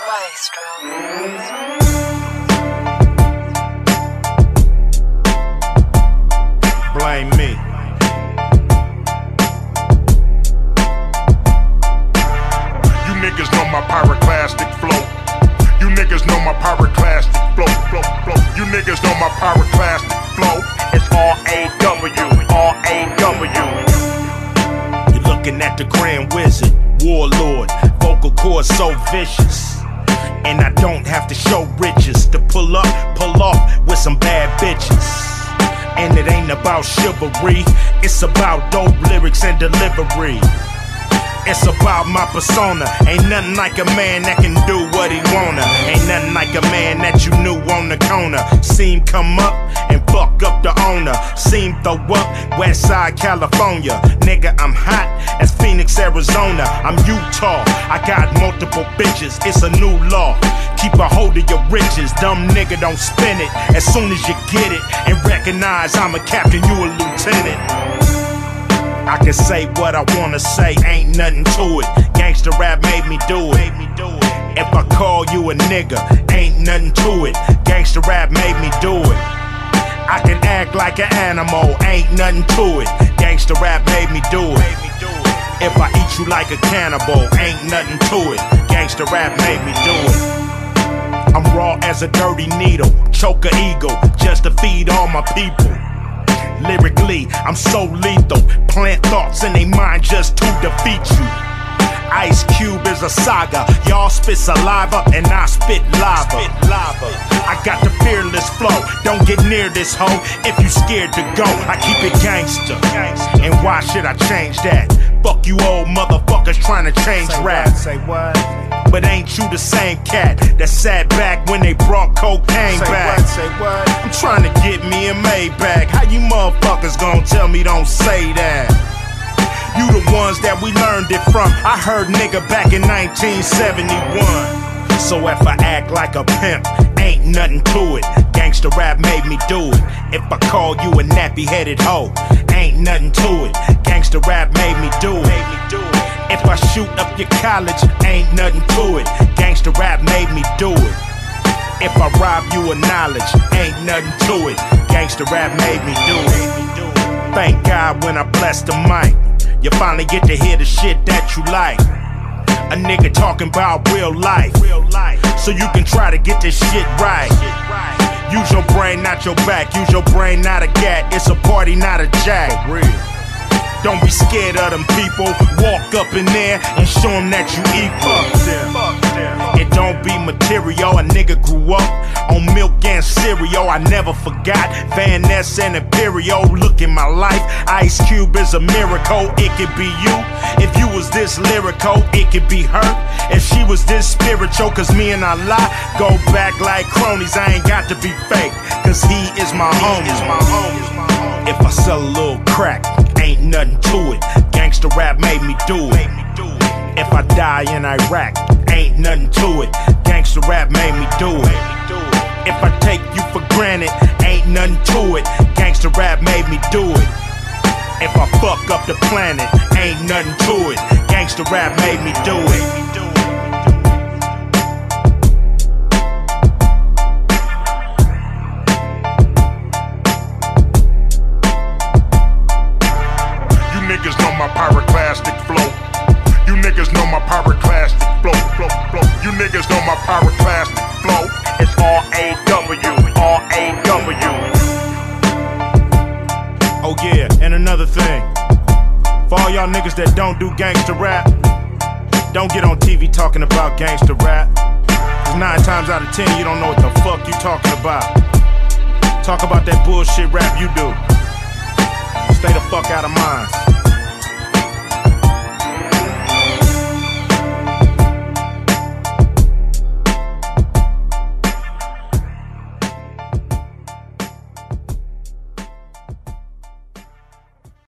Maestro. Blame me. You niggas know my pyroclastic flow. You niggas know my pyroclastic flow. You niggas know my pyroclastic flow. It's R-A-W, R-A-W. You're looking at the Grand Wizard, Warlord, vocal cords so vicious. And I don't have to show riches to pull off with some bad bitches. And it ain't about chivalry, it's about dope lyrics and delivery. It's about my persona. Ain't nothing like a man that can do what he wanna. Ain't nothing like a man that you knew on the corner. See him come up and fuck up the owner. See him throw up Westside California. Nigga, I'm hot as Phoenix, Arizona. I'm Utah, I got multiple bitches. It's a new law. Keep a hold of your riches. Dumb nigga, don't spin it as soon as you get it. And recognize I'm a captain, you a lieutenant. I can say what I wanna say, ain't nothing to it. Gangsta rap made me do it. If I call you a nigga, ain't nothing to it. Gangsta rap made me do it. I can act like an animal, ain't nothing to it. Gangsta rap made me do it. If I eat you like a cannibal, ain't nothing to it. Gangsta rap made me do it. I'm raw as a dirty needle, choke a eagle, just to feed all my people. Lyrically, I'm so lethal. Plant thoughts in they mind just to defeat you. Ice Cube is a saga. Y'all spit saliva and I spit lava. I got the fearless flow. Don't get near this hoe if you scared to go. I keep it gangster. And why should I change that? Fuck you old motherfuckers trying to change rap. Say what? But ain't you the same cat that sat back when they brought cocaine back? Say what? I'm trying to get me a Maybach. How you motherfuckers gonna tell me don't say that? You the ones that we learned it from. I heard nigga back in 1971. So if I act like a pimp, ain't nothing to it. Gangsta rap made me do it. If I call you a nappy-headed hoe, ain't nothing to it. Gangsta rap made me do it. If I shoot up your college, ain't nothing to it. Gangsta rap made me do it. If I rob you of knowledge, ain't nothing to it. Gangsta rap made me do it. Thank God when I bless the mic, you finally get to hear the shit that you like. A nigga talking about real life, so you can try to get this shit right. Use your brain, not your back. Use your brain, not a gat. It's a party, not a jack. Don't be scared of them people. Walk up in there and show them that you equal. It don't be material. A nigga grew up on milk and cereal. I never forgot Van Ness and Imperial. Look in my life, Ice Cube is a miracle. It could be you. If you was this lyrical, it could be her. If she was this spiritual, cause me and Allah go back like cronies. I ain't got to be fake, cause he is my homie. If I sell a little crack, ain't nothing to it. Gangsta rap made me do it. If I die in Iraq, ain't nothing to it. Gangsta rap made me do it. If I take you for granted, ain't nothing to it. Gangsta rap made me do it. If I fuck up the planet, ain't nothing to it. Gangsta rap made me do it. Niggas know my pyroclastic flow. You niggas know my pyroclastic flow. You niggas know my pyroclastic flow. It's R-A-W, R-A-W. Oh yeah, and another thing. For all y'all niggas that don't do gangsta rap, don't get on TV talking about gangsta rap. Cause 9 times out of 10 you don't know what the fuck you talking about. Talk about that bullshit rap you do. Stay the fuck out of mine.